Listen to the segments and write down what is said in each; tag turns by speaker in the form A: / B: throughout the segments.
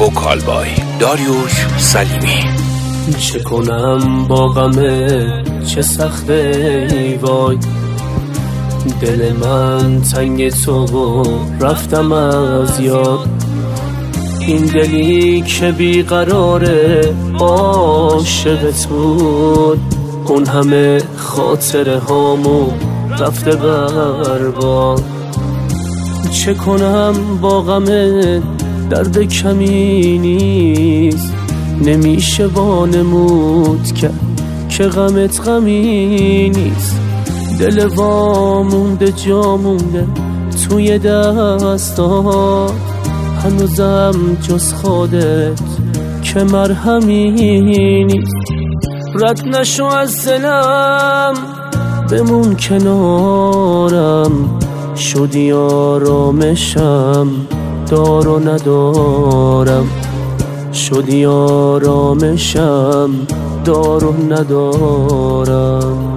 A: وکال بای داریوش سلیمی.
B: چه کنم با غمه چه سخته ای وای، دل من تنگ تو و رفتم از یاد. این دلی که بیقراره عاشقت بود، اون همه خاطره هامو رفته برباد. چه کنم با غمه درد کمی نیست، نمیشه وانمود کرد که غمت غمی نیست. دل وامونده جا مونده توی دستات، هنوزم جز خودت که مرهمی نیست. رد نشو از دلم بمون کنارم، شدی آرامشم دار و ندارم، شدی آرامشم دار و ندارم.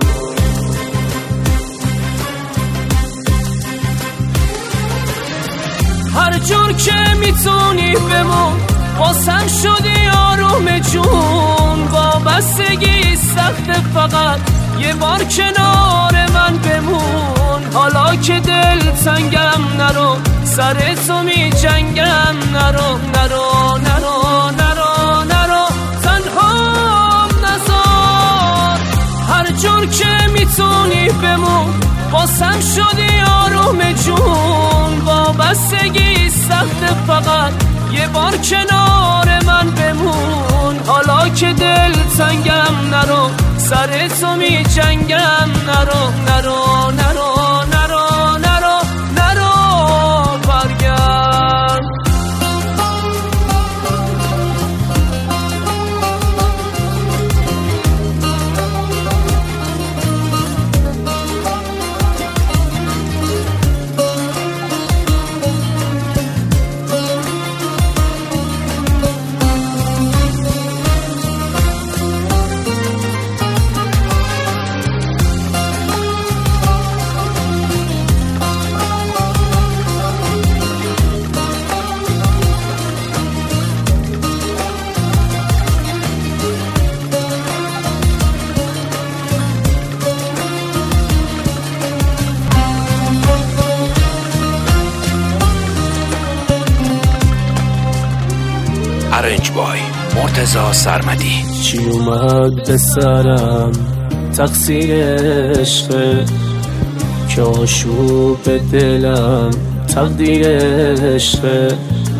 B: هر جور که میتونی بمون واسم شدی آروم جون. وابستگی سخت، فقط یه بار کنار من بمون. حالا که دل تنگم نرو، سر تو می جنگم نرو نرو نرو نرو نرو، تنهام نذار. هر جور که میتونی بمون واسم شدی آروم جون. وابستگی سخت، فقط یه بار کنار من بمون. حالا که دل تنگم نرو، سر تو می جنگم نرو نرو نرو نرو نرو نرو برگرد.
A: ارنج بای مرتضی سرمدی.
B: چی اومد به سرم تقصیر عشقه، که آشوب دلم تقدیر عشقه.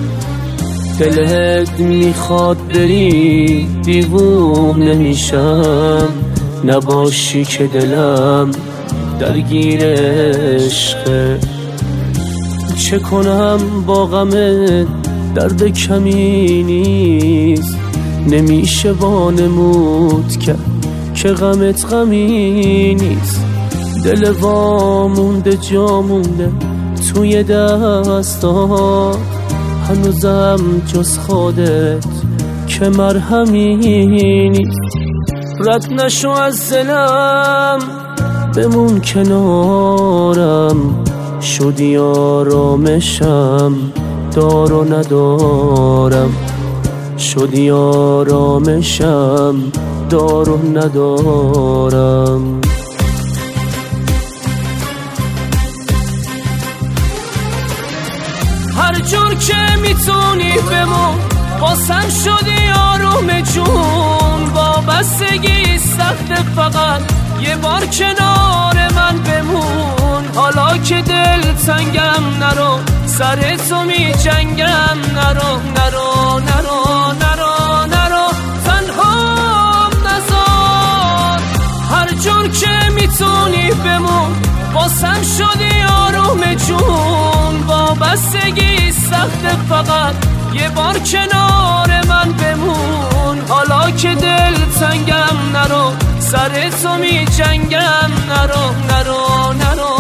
B: دلت میخواد بری دیوونه میشم، نباشی که دلم درگیر عشقه. چه کنم با غمت درد کمی نیست، نمیشه وانمود کرد که غمت غمی نیست. دل وامونده جا مونده توی دستات، هنوزم جز خودت که مرهمی نیست. رد نشو از دلم بمون کنارم، شدی آرامشم دار و ندارم، شدی آرامشم دار و ندارم. هر جور که میتونی بمون واسم شدی آروم جون. وابستگی سخت، فقط یه بار کنار من بمون. حالا که دل تنگم نرو، سر تو می جنگم نرو نرو نرو نرو نرو، تنهام نذار. هر جور که میتونی بمون واسم شدی آروم جون. وابستگی سخت، فقط یه بار کنار من بمون. حالا که دل تنگم نرو، سر تو می جنگم نرو نرو نرو